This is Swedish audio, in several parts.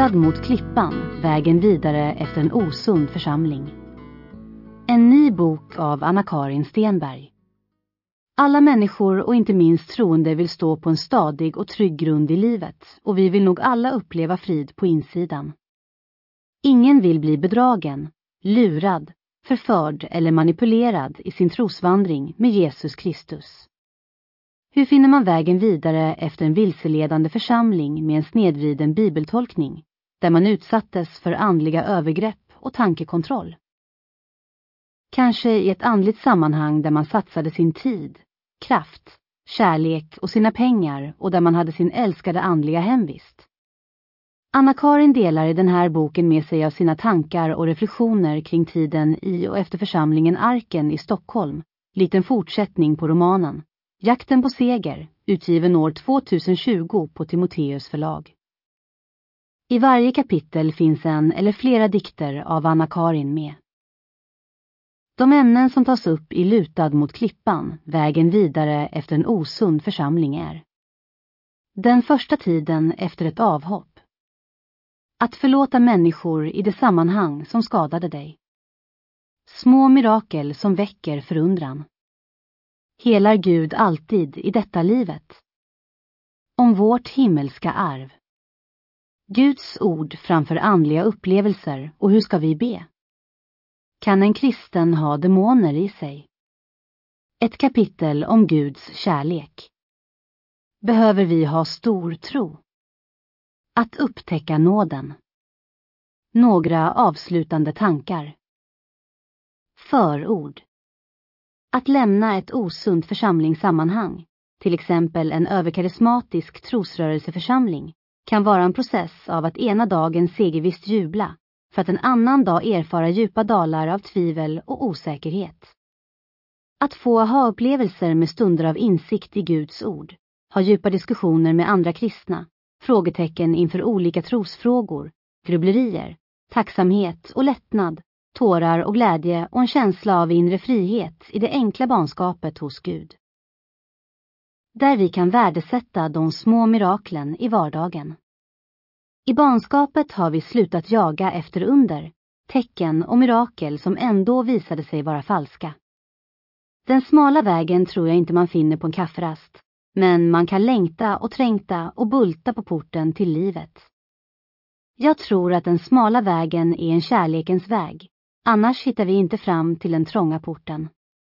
lutad mot klippan, vägen vidare efter en osund församling. En ny bok av Anna-Karin Stenberg. Alla människor och inte minst troende vill stå på en stadig och trygg grund i livet, och vi vill nog alla uppleva frid på insidan. Ingen vill bli bedragen, lurad, förförd eller manipulerad i sin trosvandring med Jesus Kristus. Hur finner man vägen vidare efter en vilseledande församling med en snedvriden bibeltolkning, där man utsattes för andliga övergrepp och tankekontroll? Kanske i ett andligt sammanhang där man satsade sin tid, kraft, kärlek och sina pengar och där man hade sin älskade andliga hemvist. Anna-Karin delar i den här boken med sig av sina tankar och reflektioner kring tiden i och efter församlingen Arken i Stockholm, liten fortsättning på romanen Jakten på seger, utgiven år 2020 på Timoteus förlag. I varje kapitel finns en eller flera dikter av Anna-Karin med. De ämnen som tas upp i Lutad mot klippan, vägen vidare efter en osund församling är: den första tiden efter ett avhopp. Att förlåta människor i det sammanhang som skadade dig. Små mirakel som väcker förundran. Helar Gud alltid i detta livet? Om vårt himmelska arv. Guds ord framför andliga upplevelser, och hur ska vi be? Kan en kristen ha demoner i sig? Ett kapitel om Guds kärlek. Behöver vi ha stor tro? Att upptäcka nåden. Några avslutande tankar. Förord. Att lämna ett osunt församlingssammanhang, till exempel en överkarismatisk trosrörelseförsamling, kan vara en process av att ena dagen segervisst jubla, för att en annan dag erfara djupa dalar av tvivel och osäkerhet. Att få aha-upplevelser med stunder av insikt i Guds ord, ha djupa diskussioner med andra kristna, frågetecken inför olika trosfrågor, grubblerier, tacksamhet och lättnad, tårar och glädje och en känsla av inre frihet i det enkla barnskapet hos Gud. Där vi kan värdesätta de små miraklen i vardagen. I barnskapet har vi slutat jaga efter under, tecken och mirakel som ändå visade sig vara falska. Den smala vägen tror jag inte man finner på en kafferast, men man kan längta och trängta och bulta på porten till livet. Jag tror att den smala vägen är en kärlekens väg, annars hittar vi inte fram till den trånga porten.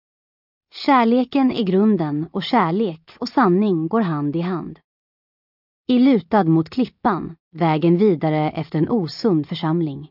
Kärleken är grunden och kärlek och sanning går hand i hand. I Lutad mot klippan, vägen vidare efter en osund församling.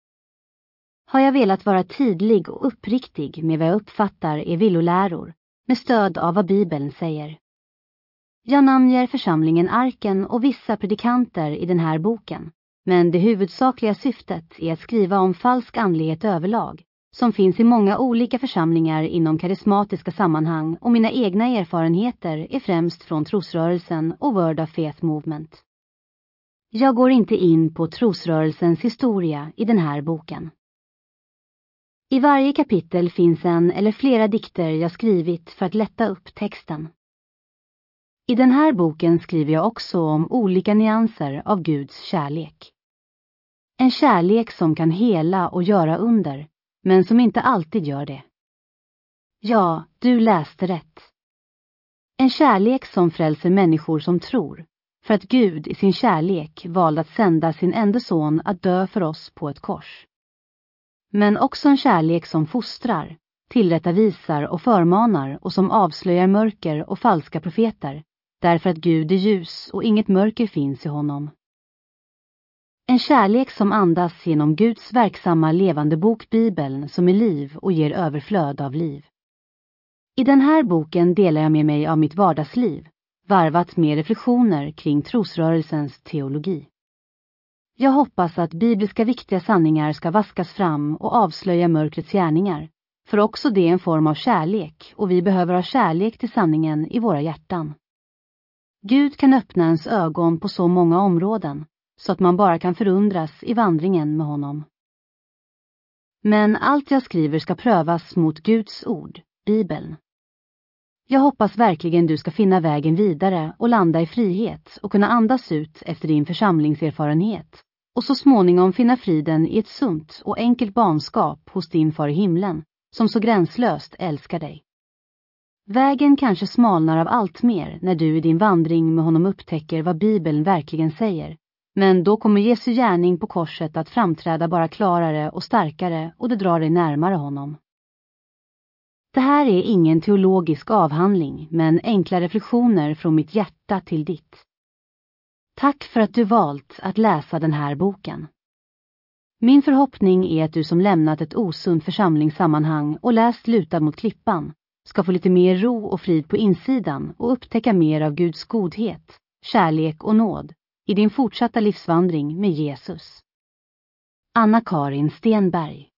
Har jag velat vara tydlig och uppriktig med vad jag uppfattar är villoläror, med stöd av vad Bibeln säger. Jag namnger församlingen Arken och vissa predikanter i den här boken, men det huvudsakliga syftet är att skriva om falsk andlighet överlag, som finns i många olika församlingar inom karismatiska sammanhang, och mina egna erfarenheter är främst från trosrörelsen och Word of Faith Movement. Jag går inte in på trosrörelsens historia i den här boken. I varje kapitel finns en eller flera dikter jag skrivit för att lätta upp texten. I den här boken skriver jag också om olika nyanser av Guds kärlek. En kärlek som kan hela och göra under, men som inte alltid gör det. Ja, du läste rätt. En kärlek som frälser människor som tror, för att Gud i sin kärlek valde att sända sin enda son att dö för oss på ett kors. Men också en kärlek som fostrar, tillrättavisar och förmanar och som avslöjar mörker och falska profeter, därför att Gud är ljus och inget mörker finns i honom. En kärlek som andas genom Guds verksamma levande bok Bibeln, som är liv och ger överflöd av liv. I den här boken delar jag med mig av mitt vardagsliv, varvat med reflektioner kring trosrörelsens teologi. Jag hoppas att bibliska viktiga sanningar ska vaskas fram och avslöja mörkrets gärningar, för också det är en form av kärlek, och vi behöver ha kärlek till sanningen i våra hjärtan. Gud kan öppna ens ögon på så många områden, så att man bara kan förundras i vandringen med honom. Men allt jag skriver ska prövas mot Guds ord, Bibeln. Jag hoppas verkligen du ska finna vägen vidare och landa i frihet och kunna andas ut efter din församlingserfarenhet, och så småningom finna friden i ett sunt och enkelt barnskap hos din far i himlen, som så gränslöst älskar dig. Vägen kanske smalnar av allt mer när du i din vandring med honom upptäcker vad Bibeln verkligen säger, men då kommer Jesu gärning på korset att framträda bara klarare och starkare och det drar dig närmare honom. Det här är ingen teologisk avhandling, men enkla reflektioner från mitt hjärta till ditt. Tack för att du valt att läsa den här boken. Min förhoppning är att du som lämnat ett osunt församlingssammanhang och läst Lutad mot klippan ska få lite mer ro och frid på insidan och upptäcka mer av Guds godhet, kärlek och nåd i din fortsatta livsvandring med Jesus. Anna-Karin Stenberg.